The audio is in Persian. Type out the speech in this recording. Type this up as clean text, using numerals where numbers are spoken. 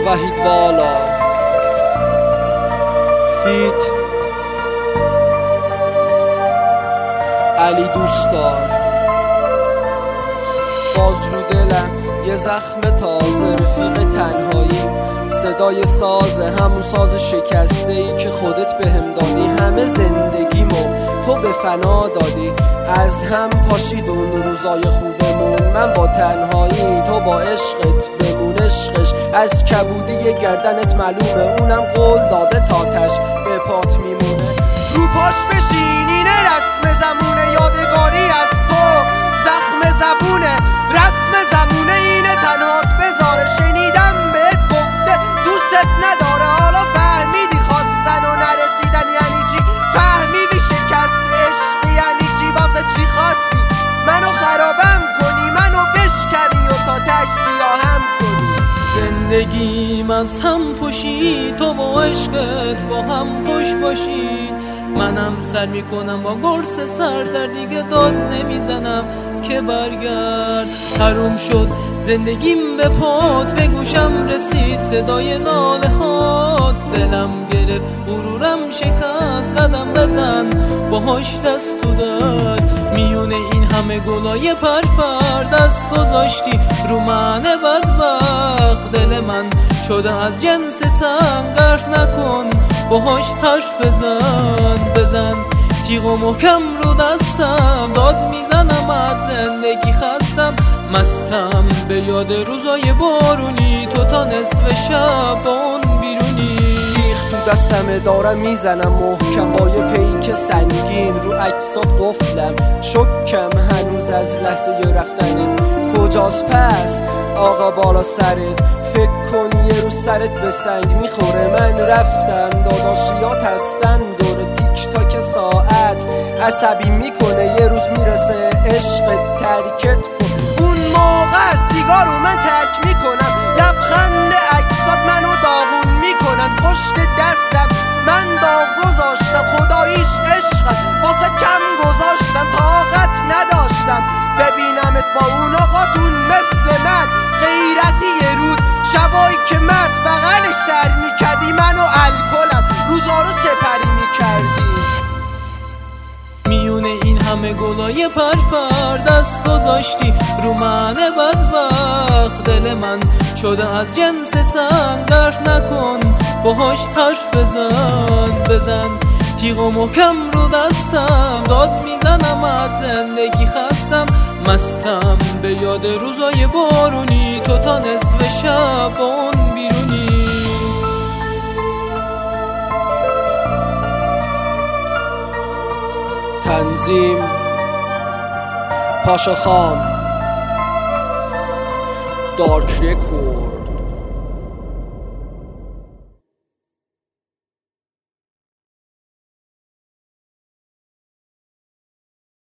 وحید والا فیت علی دوستدار. باز رو دلم یه زخم تازه، رفیق تنهایی، صدای سازه، همون ساز شکسته ای که خودت بهم دادی. همه زندگیمو تو به فنا دادی، از هم پاشید اون روزای خوبمون. من با تنهایی، تو با عشقت بمون. عشقش از کبودی گردنت معلومه، اونم قول داده تاتش به پات میمونه. رو پاش بشین، اینه رسم زمونه، یادگاری از تو زخم زبونه، رسم زمونه اینه تنهات بذاره. شنیدم بهت گفته دوست نداره، حالا فهمیدی خواستن و نرسیدن یعنی چی، فهمیدی شکست عشق یعنی چی. واسه چی خواستی منو خرابم کنی، منو بشکنی و تا تش سیاهم کنی. زندگیم از هم پوشی، تو با عشقت با هم خوش باشی. منم سر میکنم با قرص سر، در دیگه داد نمیزنم که برگرد. حروم شد زندگیم به پات، به گوشم رسید صدای ناله هات. دلم گرفت غرورم شکست، قدم بزن باهاش دست تو دست. میونه این همه گلای پرپر دست گذاشتی رو من بدبخت. دل من شده از جنس سنگ، غرق نکن باهاش حرف بزن. تیغ و محکم رو دستم، داد میزنم از زندگی خستم. مستم به یاد روزای بارونی، تو تا نصف شب با اون بیرونی. تیغ تو دستمه دارم میزنم محکم، با یه پیک سنگین رو عکسات قفلم. شکم هنوز از لحظه رفتنت، کجاست پس آقا بالا سرت. فکر کن یه روز سرت به سنگ میخوره. من رفتم داداشیات هستن دور تیک تاک ساعت، عصبی میکنه یه روز میرسه عشق ترکت کن. اون موقع سیگارو من ترک میکنم، لبخند عکسات منو داغون میکنن. پشت دستم من داغ گذاشتم، خداییش عشقم واسه کم گذاشتم. طاقت نداشتم ببینمت با اون آقاتون مثل من، غیرتی یه رود شبایی که مست بغلش سر میکردی. منو الکلم روزا رو سپری میکردی. میونه این همه گلای پرپر دست گذاشتی رو من بدبخت. دل من شده از جنس سنگ، غرق نکن باهاش حرف بزن. تیغ و محکم رو دستم، داد میزنم از زندگی خستم. مستم به یاد روزای بارونی، تو تا نصف شب با اون بیرونی. تنظیم پاشا خان، دارک رکورد.